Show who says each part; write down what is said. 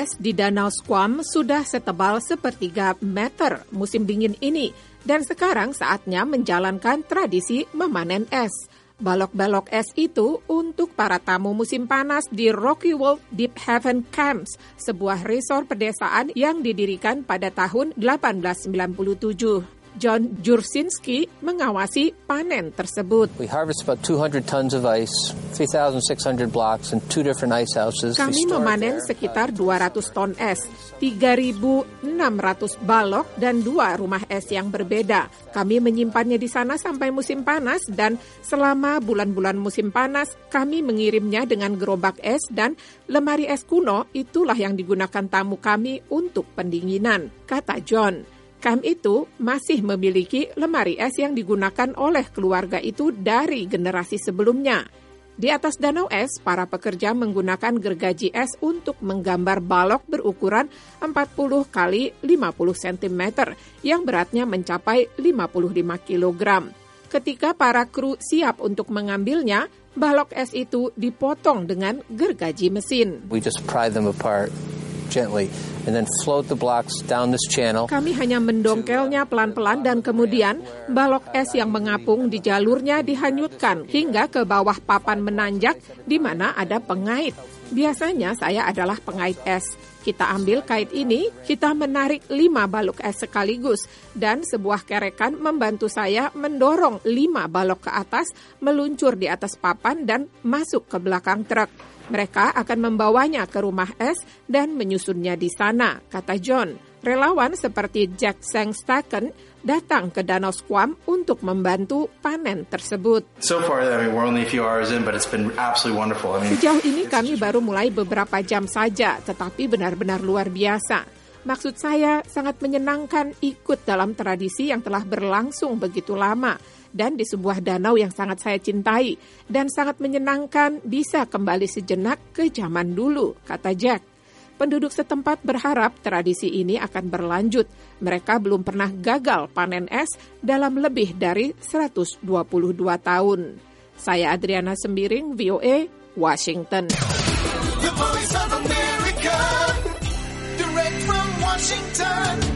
Speaker 1: Es di Danau Squam sudah setebal 1/3 meter musim dingin ini, dan sekarang saatnya menjalankan tradisi memanen es. Balok-balok es itu untuk para tamu musim panas di Rocky World Deep Haven Camps, sebuah resort pedesaan yang didirikan pada tahun 1897. John Jursinski mengawasi panen tersebut.
Speaker 2: We harvest about 200 tons of ice, 3,600 blocks and 2 different ice houses.
Speaker 1: Kami memanen sekitar 200 ton es, 3.600 balok dan 2 rumah es yang berbeda. Kami menyimpannya di sana sampai musim panas, dan selama bulan-bulan musim panas kami mengirimnya dengan gerobak es dan lemari es kuno. Itulah yang digunakan tamu kami untuk pendinginan, kata John. Camp itu masih memiliki lemari es yang digunakan oleh keluarga itu dari generasi sebelumnya. Di atas danau es, para pekerja menggunakan gergaji es untuk menggambar balok berukuran 40 kali 50 cm yang beratnya mencapai 55 kg. Ketika para kru siap untuk mengambilnya, balok es itu dipotong dengan gergaji mesin.
Speaker 2: We just pry them apart gently and then float the blocks down this channel.
Speaker 1: Kami hanya mendongkelnya pelan-pelan dan kemudian balok es yang mengapung di jalurnya dihanyutkan hingga ke bawah papan menanjak di mana ada pengait. Biasanya saya adalah pengait es. Kita ambil kait ini, kita menarik 5 balok es sekaligus, dan sebuah kerekan membantu saya mendorong 5 balok ke atas, meluncur di atas papan dan masuk ke belakang truk. Mereka akan membawanya ke rumah es dan menyusunnya di sana, kata John. Relawan seperti Jack Sangstaken datang ke Danau Squam untuk membantu panen tersebut.
Speaker 3: We're only a few hours in, but it's been absolutely wonderful.
Speaker 1: Sejauh ini kami baru mulai beberapa jam saja, tetapi benar-benar luar biasa. Maksud saya sangat menyenangkan ikut dalam tradisi yang telah berlangsung begitu lama dan di sebuah danau yang sangat saya cintai, dan sangat menyenangkan bisa kembali sejenak ke zaman dulu, kata Jack. Penduduk setempat berharap tradisi ini akan berlanjut. Mereka belum pernah gagal panen es dalam lebih dari 122 tahun. Saya Adriana Sembiring, VOA, Washington.
Speaker 4: The Voice of America, direct from Washington.